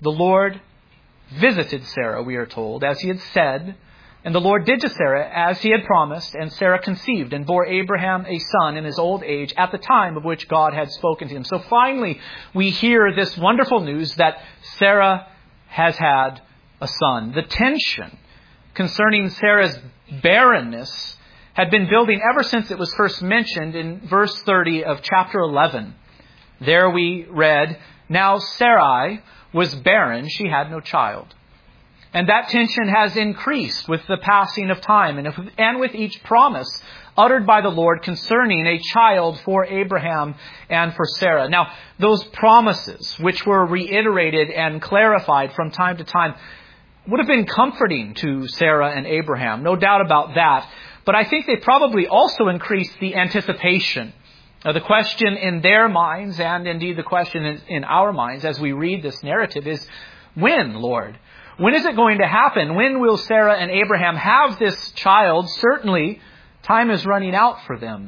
the Lord visited Sarah, we are told, as he had said. And the Lord did to Sarah as he had promised, and Sarah conceived and bore Abraham a son in his old age at the time of which God had spoken to him. So finally, we hear this wonderful news that Sarah has had a son. The tension concerning Sarah's barrenness had been building ever since it was first mentioned in verse 30 of chapter 11. There we read, "Now Sarai was barren, she had no child." And that tension has increased with the passing of time and with each promise uttered by the Lord concerning a child for Abraham and for Sarah. Now, those promises, which were reiterated and clarified from time to time, would have been comforting to Sarah and Abraham, no doubt about that. But I think they probably also increased the anticipation. The question in their minds, and indeed the question in our minds as we read this narrative, is, when, Lord? When is it going to happen? When will Sarah and Abraham have this child? Certainly, time is running out for them.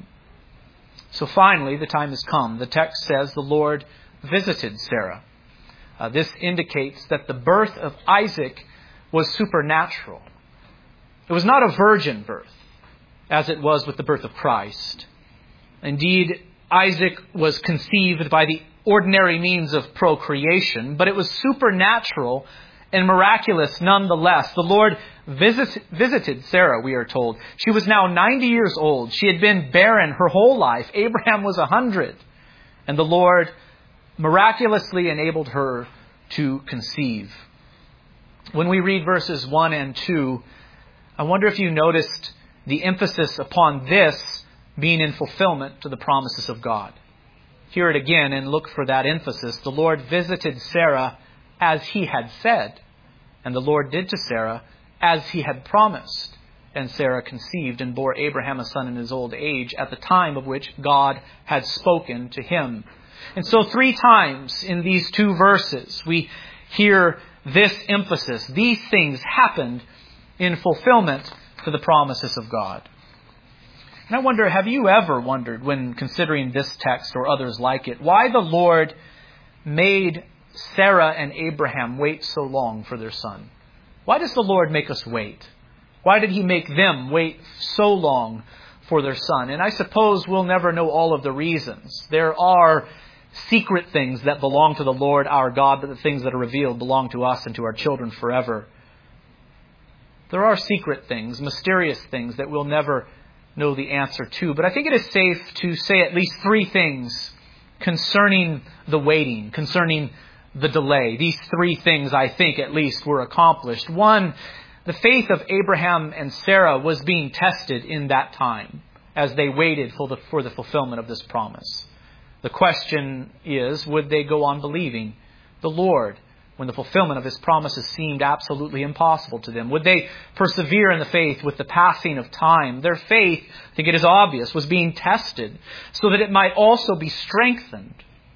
So finally, the time has come. The text says the Lord visited Sarah. This indicates that the birth of Isaac was supernatural. It was not a virgin birth, as it was with the birth of Christ. Indeed, Isaac was conceived by the ordinary means of procreation, but it was supernatural and miraculous nonetheless. The Lord visited Sarah, we are told. She was now 90 years old. She had been barren her whole life. Abraham was 100. And the Lord miraculously enabled her to conceive. When we read verses 1 and 2, I wonder if you noticed the emphasis upon this being in fulfillment to the promises of God. Hear it again and look for that emphasis. The Lord visited Sarah as he had said, and the Lord did to Sarah as he had promised. And Sarah conceived and bore Abraham a son in his old age at the time of which God had spoken to him. And so 3 times in these 2 verses, we hear this emphasis. These things happened in fulfillment to the promises of God. And I wonder, have you ever wondered, when considering this text or others like it, why the Lord made Sarah and Abraham wait so long for their son? Why does the Lord make us wait? Why did he make them wait so long for their son? And I suppose we'll never know all of the reasons. There are secret things that belong to the Lord our God, but the things that are revealed belong to us and to our children forever. There are secret things, mysterious things that we'll never know the answer to. But I think it is safe to say at least 3 things concerning the waiting, concerning the delay. These 3 things, I think, at least, were accomplished. 1, the faith of Abraham and Sarah was being tested in that time as they waited for the fulfillment of this promise. The question is, would they go on believing the Lord when the fulfillment of his promises seemed absolutely impossible to them? Would they persevere in the faith with the passing of time? Their faith, I think it is obvious, was being tested so that it might also be strengthened.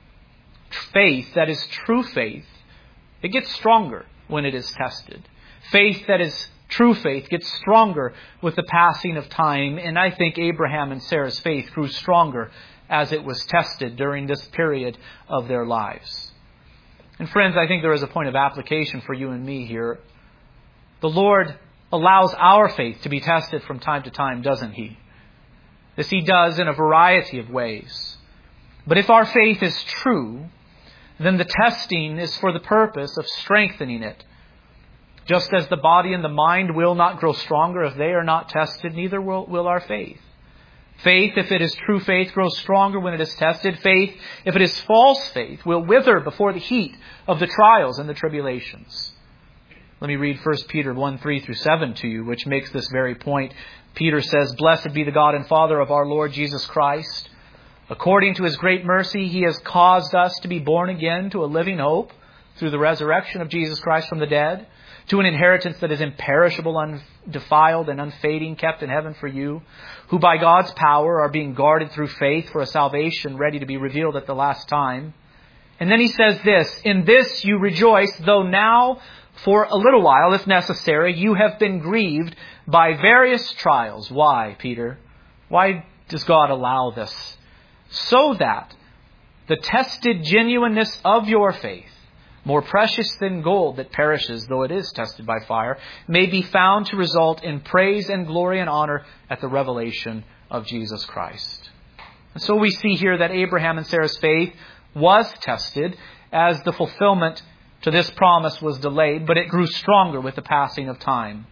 Faith that is true faith, it gets stronger when it is tested. Faith that is true faith gets stronger with the passing of time. And I think Abraham and Sarah's faith grew stronger as it was tested during this period of their lives. And friends, I think there is a point of application for you and me here. The Lord allows our faith to be tested from time to time, doesn't he? This he does in a variety of ways. But if our faith is true, then the testing is for the purpose of strengthening it. Just as the body and the mind will not grow stronger if they are not tested, neither will our faith. Faith, if it is true faith, grows stronger when it is tested. Faith, if it is false faith, will wither before the heat of the trials and the tribulations. Let me read 1 Peter 1:3-7 to you, which makes this very point. Peter says, "Blessed be the God and Father of our Lord Jesus Christ. According to his great mercy, he has caused us to be born again to a living hope through the resurrection of Jesus Christ from the dead, to an inheritance that is imperishable, undefiled, and unfading, kept in heaven for you, who by God's power are being guarded through faith for a salvation ready to be revealed at the last time." And then he says this, "In this you rejoice, though now for a little while, if necessary, you have been grieved by various trials." Why, Peter? Why does God allow this? "So that the tested genuineness of your faith, more precious than gold that perishes, though it is tested by fire, may be found to result in praise and glory and honor at the revelation of Jesus Christ. And so we see here that Abraham and Sarah's faith was tested as the fulfillment to this promise was delayed, but it grew stronger with the passing of time.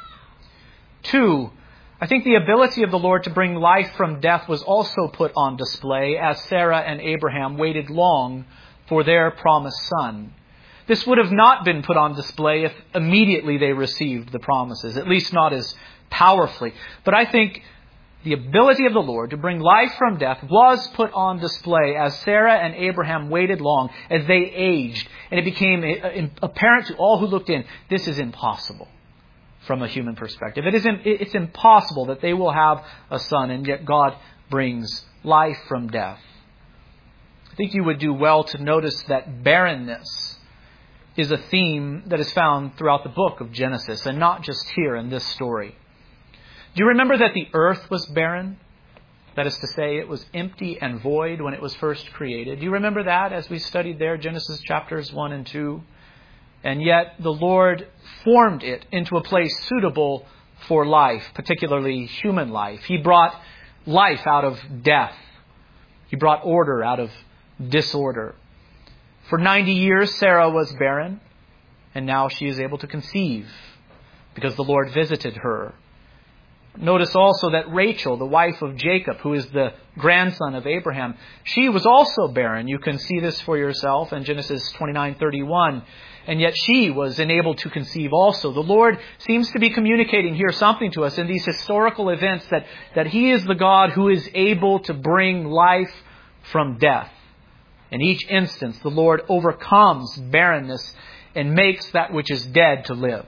2, I think the ability of the Lord to bring life from death was also put on display as Sarah and Abraham waited long for their promised son. This would have not been put on display if immediately they received the promises, at least not as powerfully. But I think the ability of the Lord to bring life from death was put on display as Sarah and Abraham waited long, as they aged, and it became apparent to all who looked in, this is impossible from a human perspective. It's impossible that they will have a son, and yet God brings life from death. I think you would do well to notice that barrenness is a theme that is found throughout the book of Genesis, and not just here in this story. Do you remember that the earth was barren? That is to say, it was empty and void when it was first created. Do you remember that as we studied there, Genesis chapters 1 and 2? And yet the Lord formed it into a place suitable for life, particularly human life. He brought life out of death. He brought order out of disorder. For 90 years, Sarah was barren, and now she is able to conceive because the Lord visited her. Notice also that Rachel, the wife of Jacob, who is the grandson of Abraham, she was also barren. You can see this for yourself in Genesis 29:31. And yet she was enabled to conceive also. The Lord seems to be communicating here something to us in these historical events that He is the God who is able to bring life from death. In each instance, the Lord overcomes barrenness and makes that which is dead to live.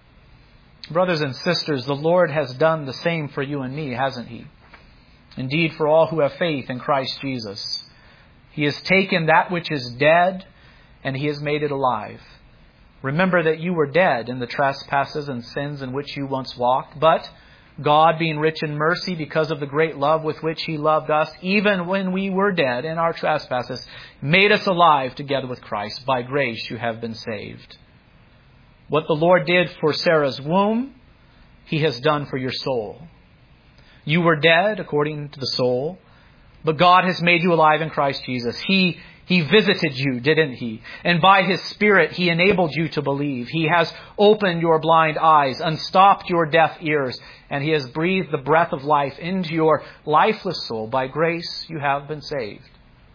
Brothers and sisters, the Lord has done the same for you and me, hasn't He? Indeed, for all who have faith in Christ Jesus. He has taken that which is dead and He has made it alive. Remember that you were dead in the trespasses and sins in which you once walked, but God, being rich in mercy because of the great love with which He loved us, even when we were dead in our trespasses, made us alive together with Christ. By grace you have been saved. What the Lord did for Sarah's womb, He has done for your soul. You were dead according to the soul, but God has made you alive in Christ Jesus. He visited you, didn't He? And by His Spirit, He enabled you to believe. He has opened your blind eyes, unstopped your deaf ears, and He has breathed the breath of life into your lifeless soul. By grace, you have been saved.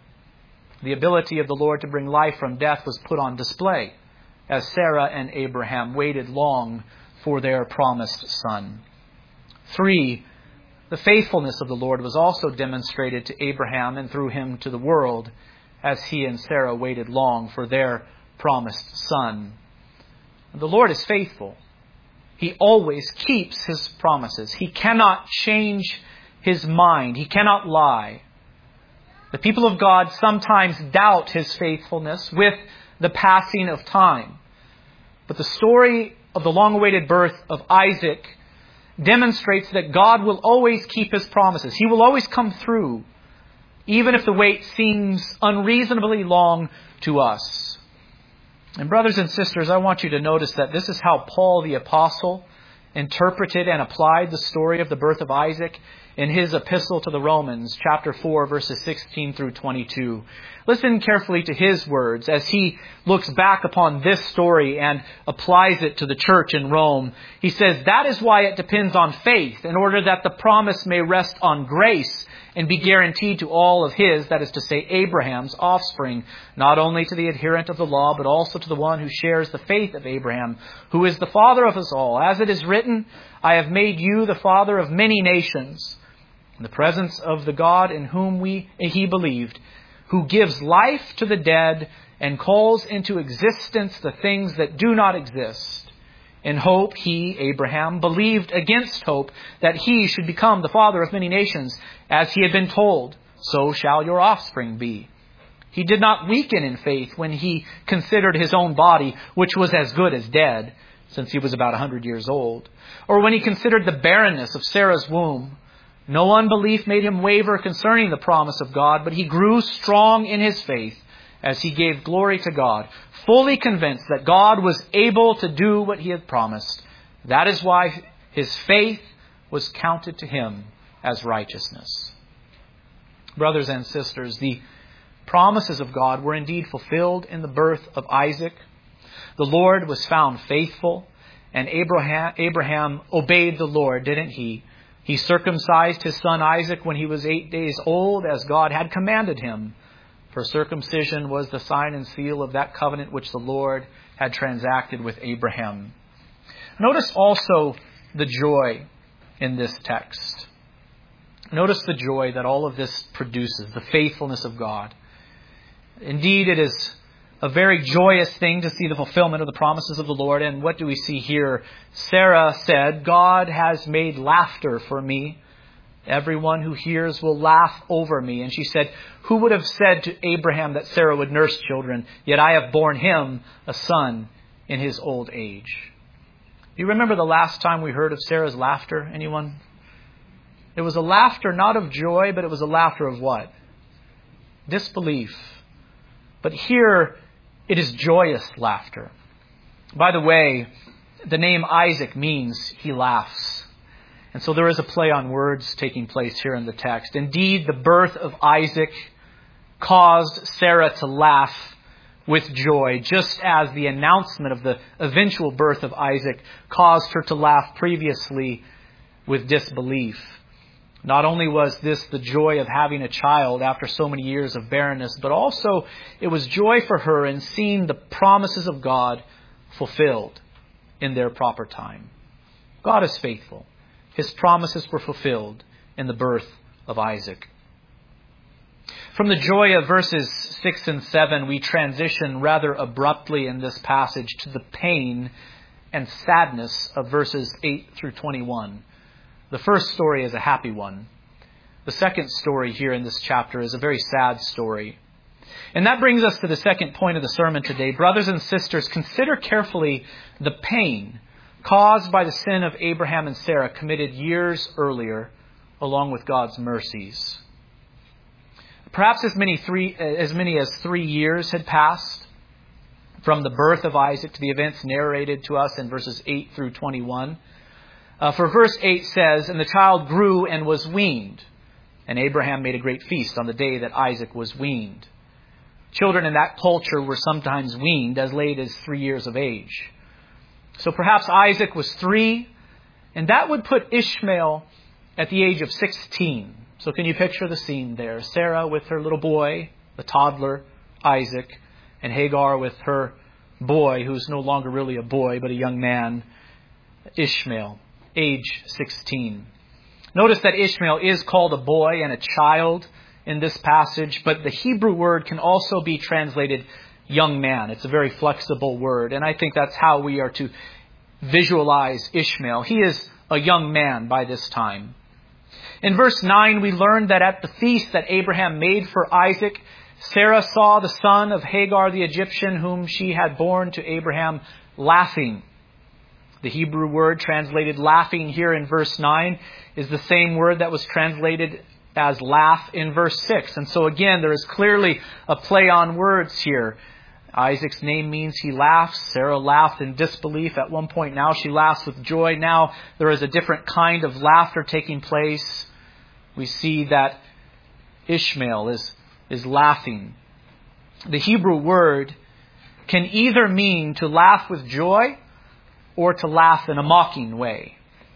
The ability of the Lord to bring life from death was put on display as Sarah and Abraham waited long for their promised son. 3, the faithfulness of the Lord was also demonstrated to Abraham and through him to the world as he and Sarah waited long for their promised son. The Lord is faithful. He always keeps His promises. He cannot change His mind. He cannot lie. The people of God sometimes doubt His faithfulness with the passing of time. But the story of the long-awaited birth of Isaac demonstrates that God will always keep His promises. He will always come through, even if the wait seems unreasonably long to us. And brothers and sisters, I want you to notice that this is how Paul the Apostle interpreted and applied the story of the birth of Isaac in his epistle to the Romans, chapter 4, verses 16 through 22. Listen carefully to his words as he looks back upon this story and applies it to the church in Rome. He says, "That is why it depends on faith, in order that the promise may rest on grace and be guaranteed to all of his," that is to say, Abraham's offspring, not only to the adherent of the law, but also to the one who shares the faith of Abraham, who is the father of us all. As it is written, "I have made you the father of many nations," in the presence of the God in whom he believed, who gives life to the dead and calls into existence the things that do not exist. In hope, he, Abraham, believed against hope that he should become the father of many nations, as he had been told, "So shall your offspring be." He did not weaken in faith when he considered his own body, which was as good as dead, since he was about 100 years old, or when he considered the barrenness of Sarah's womb. No unbelief made him waver concerning the promise of God, but he grew strong in his faith, as he gave glory to God, fully convinced that God was able to do what he had promised. That is why his faith was counted to him as righteousness. Brothers and sisters, the promises of God were indeed fulfilled in the birth of Isaac. The Lord was found faithful, and Abraham obeyed the Lord, didn't he? He circumcised his son Isaac when he was 8 days old, as God had commanded him. For circumcision was the sign and seal of that covenant which the Lord had transacted with Abraham. Notice also the joy in this text. Notice the joy that all of this produces, the faithfulness of God. Indeed, it is a very joyous thing to see the fulfillment of the promises of the Lord. And what do we see here? Sarah said, God has made laughter for me. Everyone who hears will laugh over me. And she said, who would have said to Abraham that Sarah would nurse children? Yet I have borne him a son in his old age. Do you remember the last time we heard of Sarah's laughter? Anyone? It was a laughter not of joy, but it was a laughter of what? Disbelief. But here it is joyous laughter. By the way, the name Isaac means he laughs. And so there is a play on words taking place here in the text. Indeed, the birth of Isaac caused Sarah to laugh with joy, just as the announcement of the eventual birth of Isaac caused her to laugh previously with disbelief. Not only was this the joy of having a child after so many years of barrenness, but also it was joy for her in seeing the promises of God fulfilled in their proper time. God is faithful. His promises were fulfilled in the birth of Isaac. From the joy of verses 6 and 7, we transition rather abruptly in this passage to the pain and sadness of verses 8 through 21. The first story is a happy one. The second story here in this chapter is a very sad story. And that brings us to the second point of the sermon today. Brothers and sisters, consider carefully the pain caused by the sin of Abraham and Sarah committed years earlier, along with God's mercies. Perhaps as many as 3 years had passed from the birth of Isaac to the events narrated to us in verses 8 through 21. For verse 8 says, and the child grew and was weaned. And Abraham made a great feast on the day that Isaac was weaned. Children in that culture were sometimes weaned as late as 3 years of age. So perhaps Isaac was 3, and that would put Ishmael at the age of 16. So can you picture the scene there? Sarah with her little boy, the toddler, Isaac, and Hagar with her boy, who's no longer really a boy, but a young man, Ishmael, age 16. Notice that Ishmael is called a boy and a child in this passage, but the Hebrew word can also be translated young man. It's a very flexible word, and I think that's how we are to visualize Ishmael. He is a young man by this time. In verse 9, we learn that at the feast that Abraham made for Isaac, Sarah saw the son of Hagar the Egyptian, whom she had borne to Abraham, laughing. The Hebrew word translated laughing here in verse 9 is the same word that was translated as laugh in verse 6. And so again, there is clearly a play on words here. Isaac's name means he laughs. Sarah laughed in disbelief at one point. Now she laughs with joy. Now there is a different kind of laughter taking place. We see that Ishmael is laughing. The Hebrew word can either mean to laugh with joy or to laugh in a mocking way.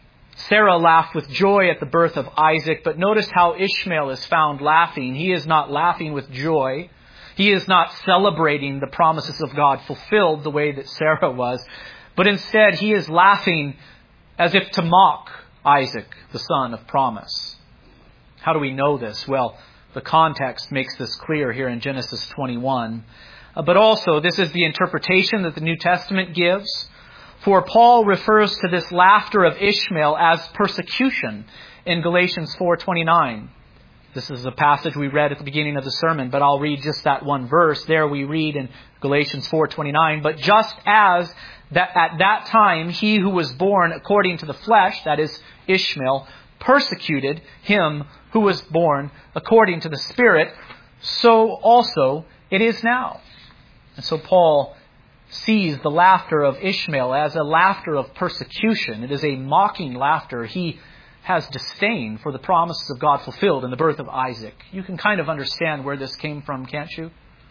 Sarah laughed with joy at the birth of Isaac, but notice how Ishmael is found laughing. He is not laughing with joy. He is not celebrating the promises of God fulfilled the way that Sarah was, but instead he is laughing as if to mock Isaac, the son of promise. How do we know this? Well, the context makes this clear here in Genesis 21. But also, this is the interpretation that the New Testament gives. For Paul refers to this laughter of Ishmael as persecution in Galatians 4:29. This is a passage we read at the beginning of the sermon, but I'll read just that one verse. There we read in Galatians 4:29, but just as that at that time he who was born according to the flesh, that is Ishmael, persecuted him who was born according to the Spirit, so also It is now. And so Paul sees the laughter of Ishmael as a laughter of persecution. It is a mocking laughter. He has disdain for the promises of God fulfilled in the birth of Isaac. You can kind of understand where this came from, can't you?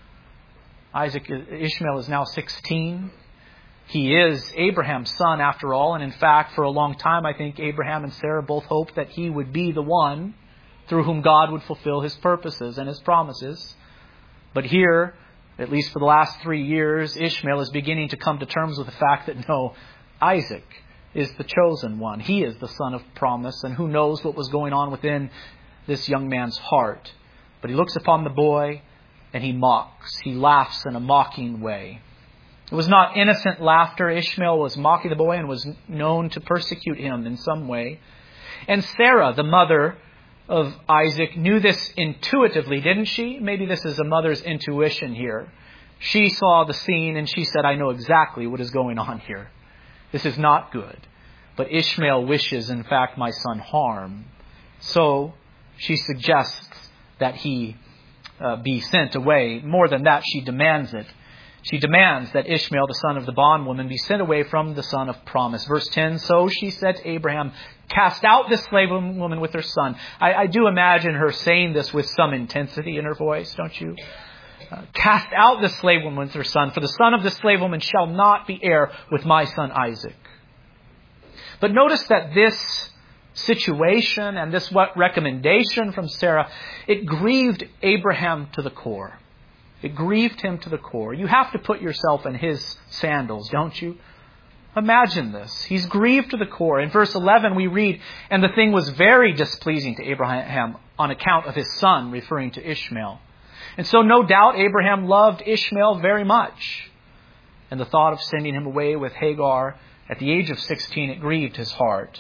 Ishmael is now 16. He is Abraham's son after all. And in fact, for a long time, I think Abraham and Sarah both hoped that he would be the one through whom God would fulfill His purposes and His promises. But here, at least for the last 3 years, Ishmael is beginning to come to terms with the fact that no, Isaac is the chosen one. He is the son of promise, and who knows what was going on within this young man's heart. But he looks upon the boy and he mocks. He laughs in a mocking way. It was not innocent laughter. Ishmael was mocking the boy and was known to persecute him in some way. And Sarah, the mother of Isaac, knew this intuitively, didn't she? Maybe this is a mother's intuition here. She saw the scene and she said, I know exactly what is going on here. This is not good. But Ishmael wishes, in fact, my son harm. So she suggests that he be sent away. More than that, she demands it. She demands that Ishmael, the son of the bondwoman, be sent away from the son of promise. Verse 10, so she said to Abraham, cast out this slave woman with her son. I do imagine her saying this with some intensity in her voice, don't you? Cast out the slave woman with her son, for the son of the slave woman shall not be heir with my son Isaac. But notice that this situation and this recommendation from Sarah, it grieved Abraham to the core. It grieved him to the core. You have to put yourself in his sandals, don't you? Imagine this. He's grieved to the core. In verse 11 we read, and the thing was very displeasing to Abraham on account of his son, referring to Ishmael. And so no doubt Abraham loved Ishmael very much. And the thought of sending him away with Hagar at the age of 16, it grieved his heart.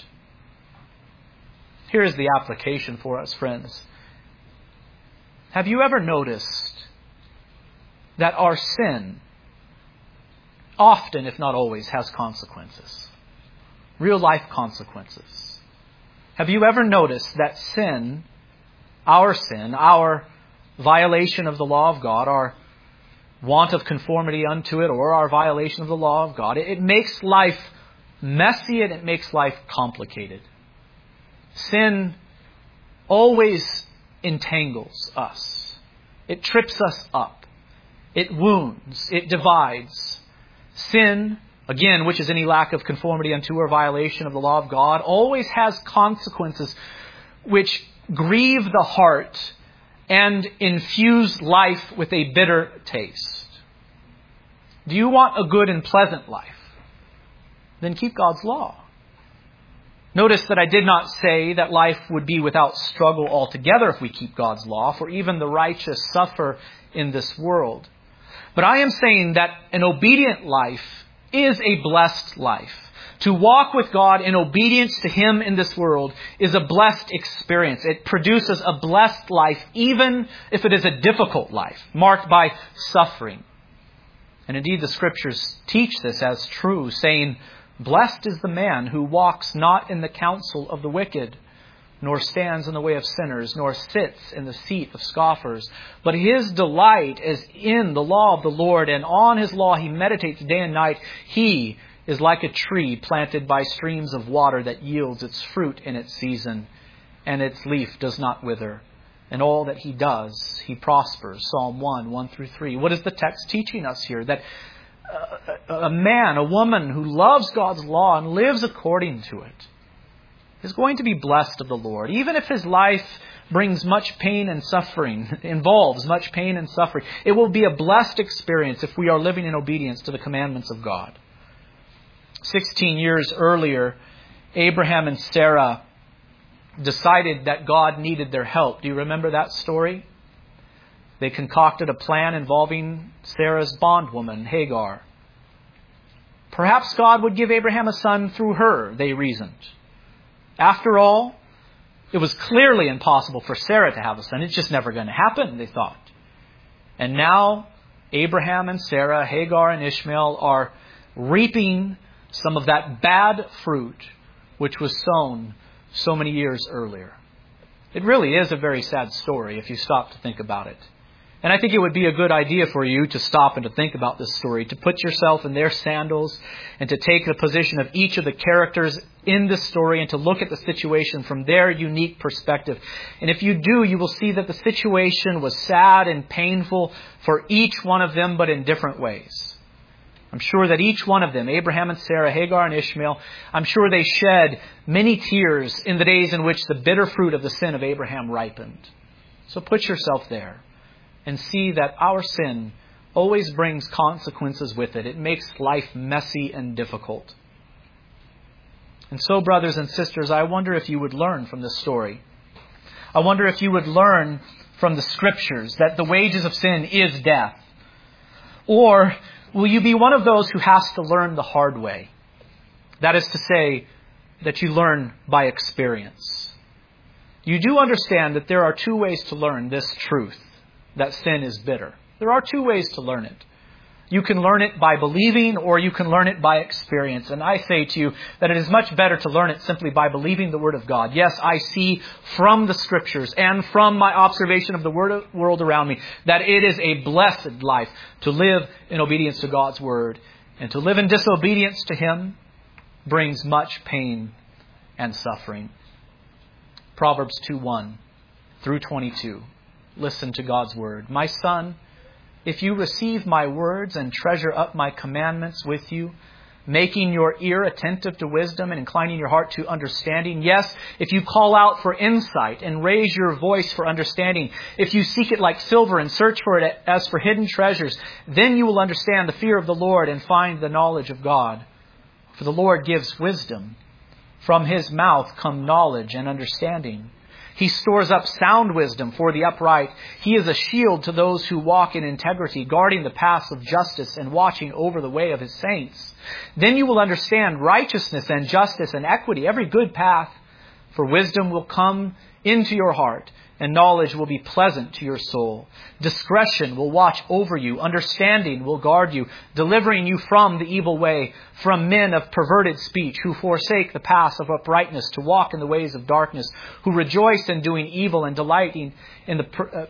Here is the application for us, friends. Have you ever noticed that our sin often, if not always, has consequences? Real life consequences. Have you ever noticed that sin, our violation of the law of God, our want of conformity unto it, or our violation of the law of God, it makes life messy and it makes life complicated. Sin always entangles us. It trips us up. It wounds. It divides. Sin, again, which is any lack of conformity unto or violation of the law of God, always has consequences which grieve the heart and infuse life with a bitter taste. Do you want a good and pleasant life? Then keep God's law. Notice that I did not say that life would be without struggle altogether if we keep God's law, for even the righteous suffer in this world. But I am saying that an obedient life is a blessed life. To walk with God in obedience to Him in this world is a blessed experience. It produces a blessed life, even if it is a difficult life, marked by suffering. And indeed, the Scriptures teach this as true, saying, blessed is the man who walks not in the counsel of the wicked, nor stands in the way of sinners, nor sits in the seat of scoffers. But his delight is in the law of the Lord, and on His law he meditates day and night. He is like a tree planted by streams of water that yields its fruit in its season, and its leaf does not wither. And all that he does, he prospers. Psalm 1, 1 through 3. What is the text teaching us here? That a man, a woman who loves God's law and lives according to it is going to be blessed of the Lord. Even if his life brings much pain and suffering, involves much pain and suffering, it will be a blessed experience if we are living in obedience to the commandments of God. 16 years earlier, Abraham and Sarah decided that God needed their help. Do you remember that story? They concocted a plan involving Sarah's bondwoman, Hagar. Perhaps God would give Abraham a son through her, they reasoned. After all, it was clearly impossible for Sarah to have a son. It's just never going to happen, they thought. And now, Abraham and Sarah, Hagar and Ishmael are reaping some of that bad fruit which was sown so many years earlier. It really is a very sad story if you stop to think about it. And I think it would be a good idea for you to stop and to think about this story, to put yourself in their sandals and to take the position of each of the characters in this story and to look at the situation from their unique perspective. And if you do, you will see that the situation was sad and painful for each one of them, but in different ways. I'm sure that each one of them, Abraham and Sarah, Hagar and Ishmael, I'm sure they shed many tears in the days in which the bitter fruit of the sin of Abraham ripened. So put yourself there and see that our sin always brings consequences with it. It makes life messy and difficult. And so, brothers and sisters, I wonder if you would learn from this story. I wonder if you would learn from the Scriptures that the wages of sin is death. Or will you be one of those who has to learn the hard way? That is to say, that you learn by experience. You do understand that there are two ways to learn this truth, that sin is bitter. There are two ways to learn it. You can learn it by believing, or you can learn it by experience. And I say to you that it is much better to learn it simply by believing the Word of God. Yes, I see from the Scriptures and from my observation of the world around me that it is a blessed life to live in obedience to God's Word. And to live in disobedience to Him brings much pain and suffering. Proverbs 2:1 through 22. Listen to God's Word. My son, if you receive my words and treasure up my commandments with you, making your ear attentive to wisdom and inclining your heart to understanding. Yes, if you call out for insight and raise your voice for understanding, if you seek it like silver and search for it as for hidden treasures, then you will understand the fear of the Lord and find the knowledge of God. For the Lord gives wisdom. From His mouth come knowledge and understanding. He stores up sound wisdom for the upright. He is a shield to those who walk in integrity, guarding the paths of justice and watching over the way of His saints. Then you will understand righteousness and justice and equity, every good path. For wisdom will come into your heart, and knowledge will be pleasant to your soul. Discretion will watch over you. Understanding will guard you, delivering you from the evil way, from men of perverted speech, who forsake the paths of uprightness to walk in the ways of darkness, who rejoice in doing evil and delighting in the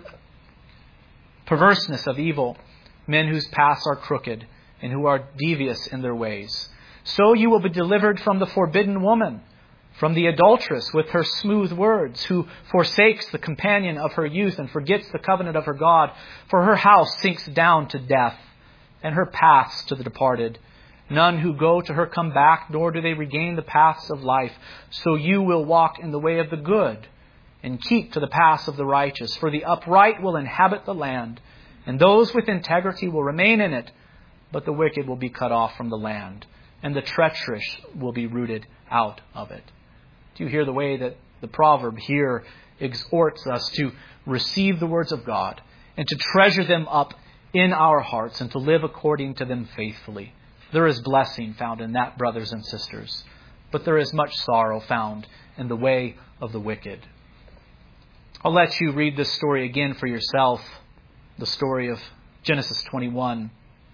perverseness of evil, men whose paths are crooked and who are devious in their ways. So you will be delivered from the forbidden woman, from the adulteress with her smooth words, who forsakes the companion of her youth and forgets the covenant of her God. For her house sinks down to death, and her paths to the departed. None who go to her come back, nor do they regain the paths of life. So you will walk in the way of the good, and keep to the paths of the righteous. For the upright will inhabit the land, and those with integrity will remain in it. But the wicked will be cut off from the land, and the treacherous will be rooted out of it. Do you hear the way that the proverb here exhorts us to receive the words of God and to treasure them up in our hearts and to live according to them faithfully? There is blessing found in that, brothers and sisters, but there is much sorrow found in the way of the wicked. I'll let you read this story again for yourself, the story of Genesis 21,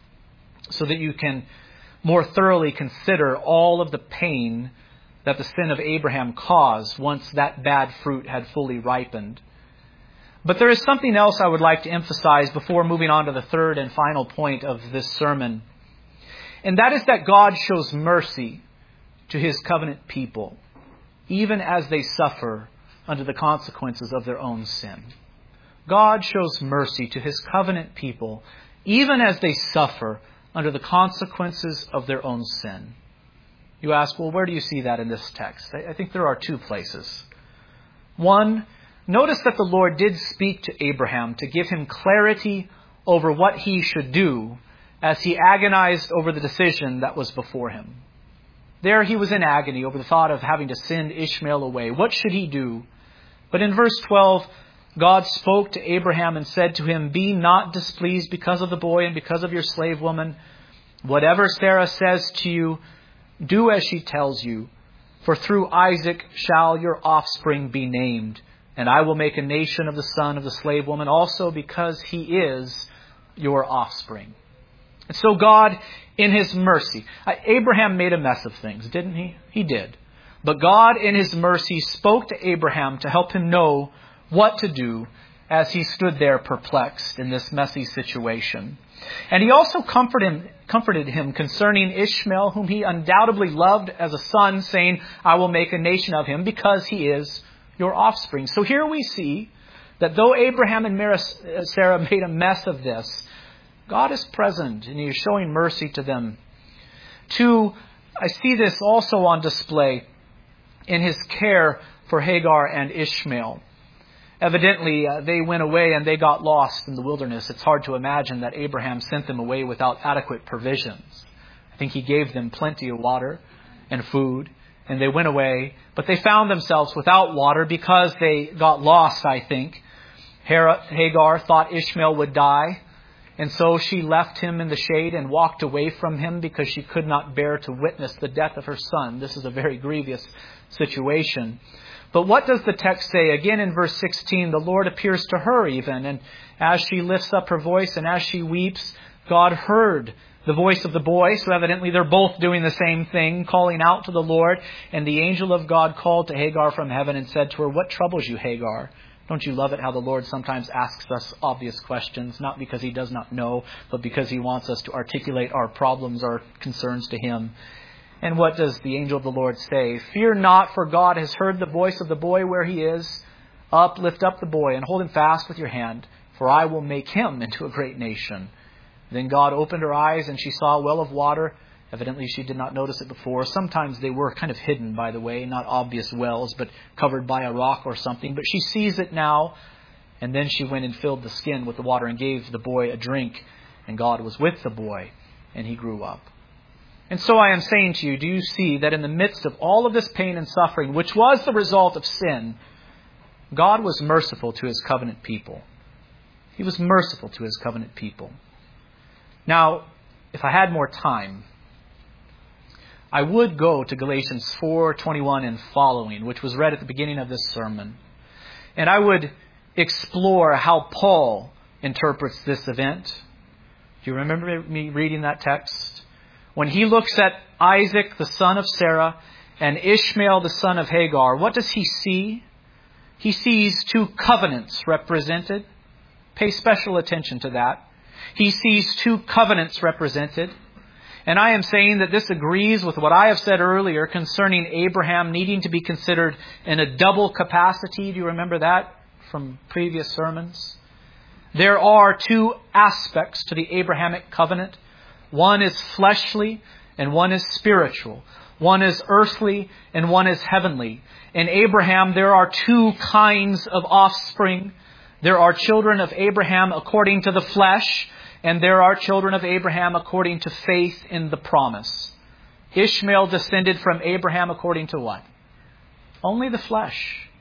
so that you can more thoroughly consider all of the pain that the sin of Abraham caused once that bad fruit had fully ripened. But there is something else I would like to emphasize before moving on to the third and final point of this sermon. And that is that God shows mercy to His covenant people, even as they suffer under the consequences of their own sin. God shows mercy to His covenant people, even as they suffer under the consequences of their own sin. You ask, well, where do you see that in this text? I think there are two places. One, notice that the Lord did speak to Abraham to give him clarity over what he should do as he agonized over the decision that was before him. There he was in agony over the thought of having to send Ishmael away. What should he do? But in verse 12, God spoke to Abraham and said to him, "Be not displeased because of the boy and because of your slave woman. Whatever Sarah says to you, do as she tells you, for through Isaac shall your offspring be named, and I will make a nation of the son of the slave woman also, because he is your offspring." And so God, in His mercy, Abraham made a mess of things, didn't he? He did. But God, in His mercy, spoke to Abraham to help him know what to do as he stood there perplexed in this messy situation. And he also comforted him concerning Ishmael, whom he undoubtedly loved as a son, saying, I will make a nation of him because he is your offspring. So here we see that though Abraham and Sarah made a mess of this, God is present and he is showing mercy to them. Two, I see this also on display in his care for Hagar and Ishmael. Evidently, they went away and they got lost in the wilderness. It's hard to imagine that Abraham sent them away without adequate provisions. I think he gave them plenty of water and food, and they went away. But they found themselves without water because they got lost, I think. Hagar thought Ishmael would die, and so she left him in the shade and walked away from him because she could not bear to witness the death of her son. This is a very grievous situation. But what does the text say? Again, in verse 16, the Lord appears to her even. And as she lifts up her voice and as she weeps, God heard the voice of the boy. So evidently they're both doing the same thing, calling out to the Lord. And the angel of God called to Hagar from heaven and said to her, what troubles you, Hagar? Don't you love it how the Lord sometimes asks us obvious questions, not because he does not know, but because he wants us to articulate our problems, our concerns to him. And what does the angel of the Lord say? Fear not, for God has heard the voice of the boy where he is. Lift up the boy and hold him fast with your hand, for I will make him into a great nation. Then God opened her eyes and she saw a well of water. Evidently she did not notice it before. Sometimes they were kind of hidden, by the way, not obvious wells, but covered by a rock or something. But she sees it now. And then she went and filled the skin with the water and gave the boy a drink. And God was with the boy and he grew up. And so I am saying to you, do you see that in the midst of all of this pain and suffering, which was the result of sin, God was merciful to his covenant people. He was merciful to his covenant people. Now, if I had more time, I would go to Galatians 4:21 and following, which was read at the beginning of this sermon. And I would explore how Paul interprets this event. Do you remember me reading that text? When he looks at Isaac, the son of Sarah, and Ishmael, the son of Hagar, what does he see? He sees two covenants represented. Pay special attention to that. He sees two covenants represented. And I am saying that this agrees with what I have said earlier concerning Abraham needing to be considered in a double capacity. Do you remember that from previous sermons? There are two aspects to the Abrahamic covenant. One is fleshly and one is spiritual. One is earthly and one is heavenly. In Abraham, there are two kinds of offspring. There are children of Abraham according to the flesh, and there are children of Abraham according to faith in the promise. Ishmael descended from Abraham according to what? Only the flesh.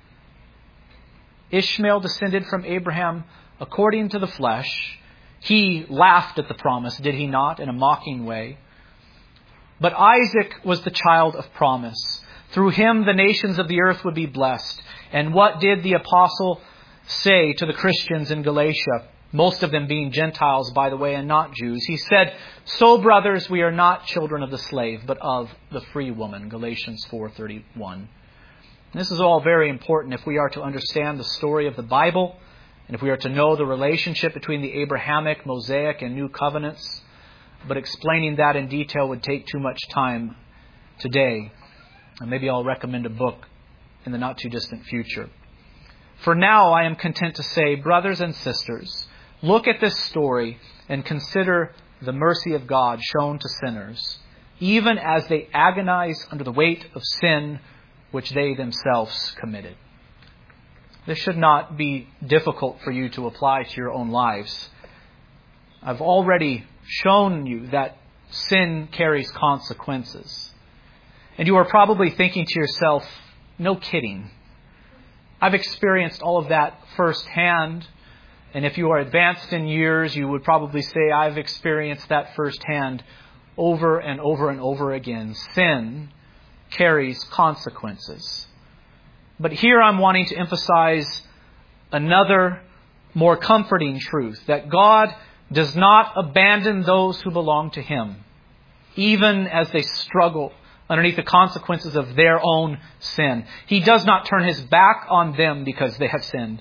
Ishmael descended from Abraham according to the flesh. He laughed at the promise, did he not, in a mocking way? But Isaac was the child of promise. Through him, the nations of the earth would be blessed. And what did the apostle say to the Christians in Galatia? Most of them being Gentiles, by the way, and not Jews. He said, so, brothers, we are not children of the slave, but of the free woman. Galatians 4:31. This is all very important if we are to understand the story of the Bible, and if we are to know the relationship between the Abrahamic, Mosaic, and New Covenants. But explaining that in detail would take too much time today. And maybe I'll recommend a book in the not too distant future. For now, I am content to say, brothers and sisters, look at this story and consider the mercy of God shown to sinners, even as they agonize under the weight of sin which they themselves committed. This should not be difficult for you to apply to your own lives. I've already shown you that sin carries consequences. And you are probably thinking to yourself, no kidding. I've experienced all of that firsthand. And if you are advanced in years, you would probably say, I've experienced that firsthand over and over and over again. Sin carries consequences. But here I'm wanting to emphasize another more comforting truth, that God does not abandon those who belong to Him, even as they struggle underneath the consequences of their own sin. He does not turn His back on them because they have sinned.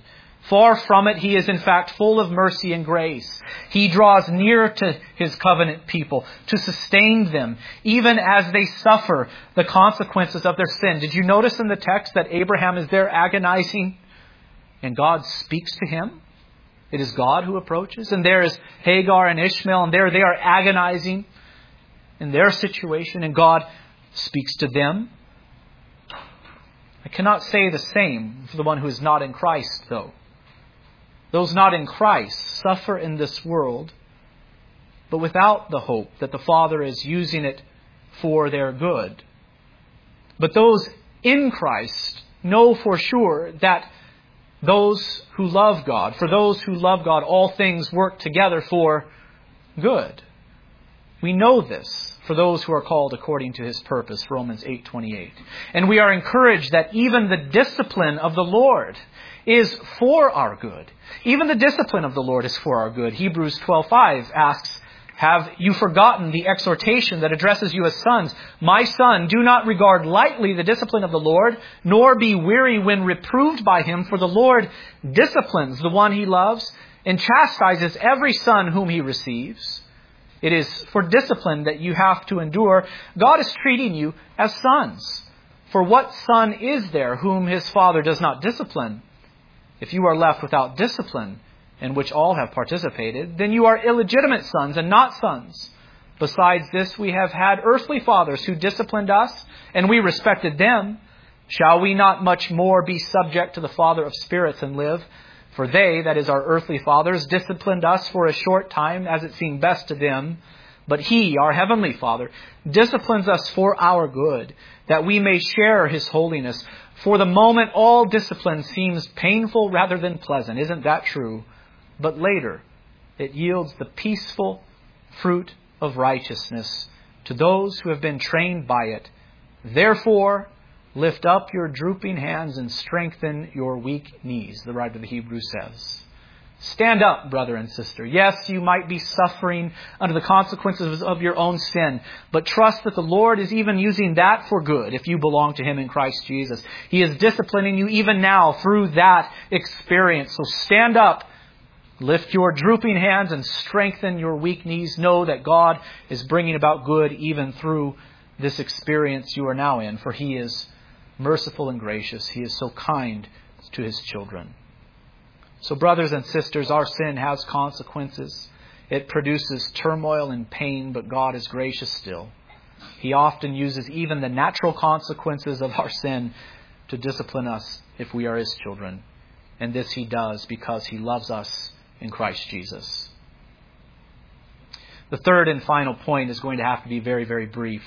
Far from it, He is in fact full of mercy and grace. He draws near to His covenant people to sustain them, even as they suffer the consequences of their sin. Did you notice in the text that Abraham is there agonizing and God speaks to him? It is God who approaches. And there is Hagar and Ishmael, and there they are agonizing in their situation, and God speaks to them. I cannot say the same for the one who is not in Christ, though. Those not in Christ suffer in this world, but without the hope that the Father is using it for their good. But those in Christ know for sure that those who love God, for those who love God, all things work together for good. We know this for those who are called according to His purpose, Romans 8:28. And we are encouraged that even the discipline of the Lord is for our good. Even the discipline of the Lord is for our good. Hebrews 12:5 asks, "Have you forgotten the exhortation that addresses you as sons? My son, do not regard lightly the discipline of the Lord, nor be weary when reproved by Him, for the Lord disciplines the one He loves and chastises every son whom He receives." It is for discipline that you have to endure. God is treating you as sons. For what son is there whom his father does not discipline? If you are left without discipline, in which all have participated, then you are illegitimate sons and not sons. Besides this, we have had earthly fathers who disciplined us, and we respected them. Shall we not much more be subject to the Father of spirits and live? For they, that is our earthly fathers, disciplined us for a short time as it seemed best to them. But He, our heavenly Father, disciplines us for our good, that we may share His holiness. For the moment, all discipline seems painful rather than pleasant. Isn't that true? But later, it yields the peaceful fruit of righteousness to those who have been trained by it. Therefore, lift up your drooping hands and strengthen your weak knees, the writer of the Hebrews says. Stand up, brother and sister. Yes, you might be suffering under the consequences of your own sin, but trust that the Lord is even using that for good if you belong to Him in Christ Jesus. He is disciplining you even now through that experience. So stand up, lift your drooping hands, and strengthen your weak knees. Know that God is bringing about good even through this experience you are now in, for He is merciful and gracious. He is so kind to His children. So brothers and sisters, our sin has consequences. It produces turmoil and pain, but God is gracious still. He often uses even the natural consequences of our sin to discipline us if we are His children. And this He does because He loves us in Christ Jesus. The third and final point is going to have to be very, very brief.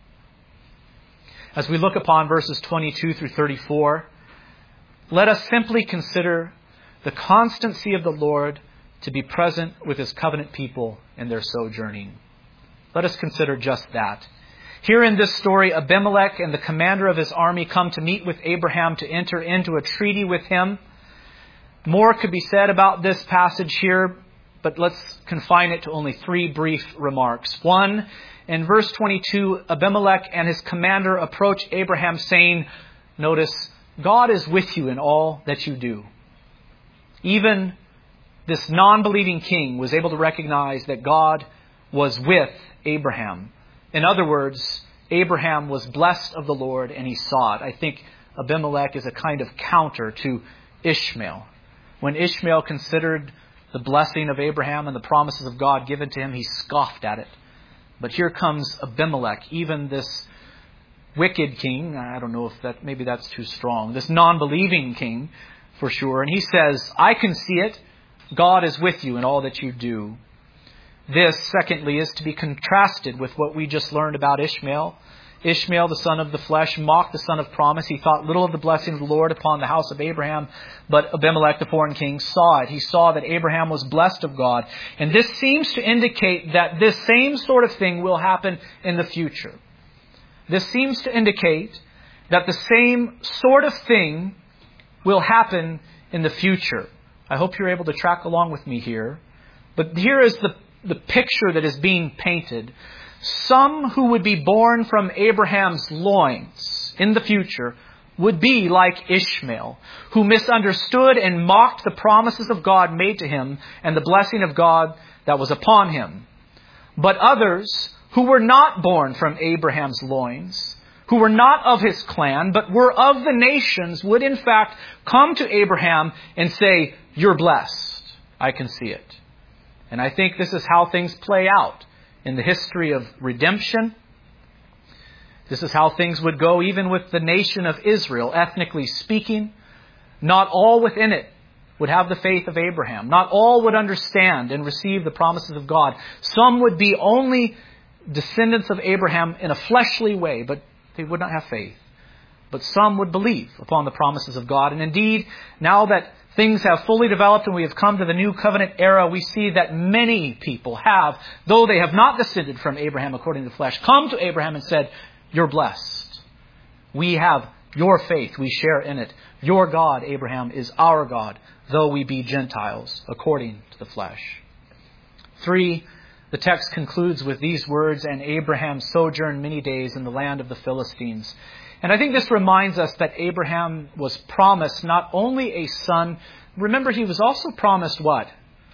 As we look upon verses 22 through 34, let us simply consider the constancy of the Lord to be present with His covenant people in their sojourning. Let us consider just that. Here in this story, Abimelech and the commander of his army come to meet with Abraham to enter into a treaty with him. More could be said about this passage here, but let's confine it to only three brief remarks. One, in verse 22, Abimelech and his commander approach Abraham saying, notice, God is with you in all that you do. Even this non-believing king was able to recognize that God was with Abraham. In other words, Abraham was blessed of the Lord and he saw it. I think Abimelech is a kind of counter to Ishmael. When Ishmael considered the blessing of Abraham and the promises of God given to him, he scoffed at it. But here comes Abimelech, even this wicked king. I don't know if maybe that's too strong. This non-believing king, for sure. And he says, I can see it. God is with you in all that you do. This, secondly, is to be contrasted with what we just learned about Ishmael. Ishmael, the son of the flesh, mocked the son of promise. He thought little of the blessing of the Lord upon the house of Abraham. But Abimelech, the foreign king, saw it. He saw that Abraham was blessed of God. And this seems to indicate that this same sort of thing will happen in the future. This seems to indicate that the same sort of thing will happen in the future. I hope you're able to track along with me here. But here is the picture that is being painted. Some who would be born from Abraham's loins in the future would be like Ishmael, who misunderstood and mocked the promises of God made to him and the blessing of God that was upon him. But others who were not born from Abraham's loins, who were not of his clan, but were of the nations, would in fact come to Abraham and say, "You're blessed." I can see it. And I think this is how things play out in the history of redemption. This is how things would go even with the nation of Israel, ethnically speaking. Not all within it would have the faith of Abraham. Not all would understand and receive the promises of God. Some would be only descendants of Abraham in a fleshly way, but they would not have faith. But some would believe upon the promises of God. And indeed, now that things have fully developed and we have come to the new covenant era, we see that many people have, though they have not descended from Abraham according to the flesh, come to Abraham and said, "You're blessed. We have your faith. We share in it. Your God, Abraham, is our God, though we be Gentiles according to the flesh." 3, the text concludes with these words, "And Abraham sojourned many days in the land of the Philistines." And I think this reminds us that Abraham was promised not only a son, remember he was also promised what?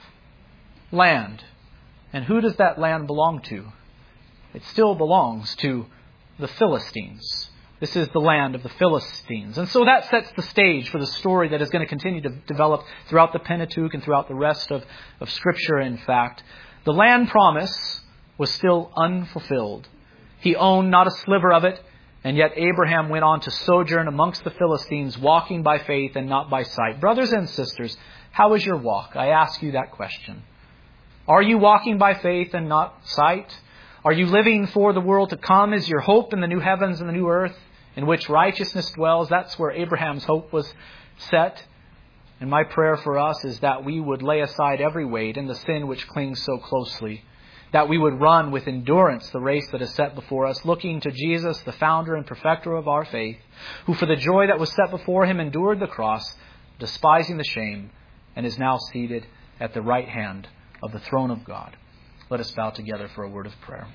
Land. And who does that land belong to? It still belongs to the Philistines. This is the land of the Philistines. And so that sets the stage for the story that is going to continue to develop throughout the Pentateuch and throughout the rest of Scripture, in fact. The land promise was still unfulfilled. He owned not a sliver of it, and yet Abraham went on to sojourn amongst the Philistines, walking by faith and not by sight. Brothers and sisters, how is your walk? I ask you that question. Are you walking by faith and not sight? Are you living for the world to come? Is your hope in the new heavens and the new earth in which righteousness dwells? That's where Abraham's hope was set. And my prayer for us is that we would lay aside every weight and the sin which clings so closely, that we would run with endurance the race that is set before us, looking to Jesus, the founder and perfecter of our faith, who for the joy that was set before him endured the cross, despising the shame, and is now seated at the right hand of the throne of God. Let us bow together for a word of prayer.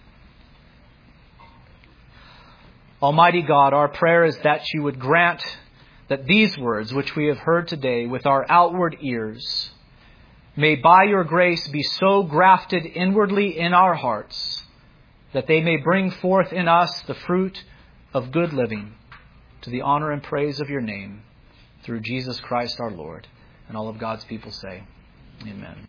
Almighty God, our prayer is that you would grant that these words which we have heard today with our outward ears may by your grace be so grafted inwardly in our hearts that they may bring forth in us the fruit of good living to the honor and praise of your name through Jesus Christ our Lord. And all of God's people say, Amen.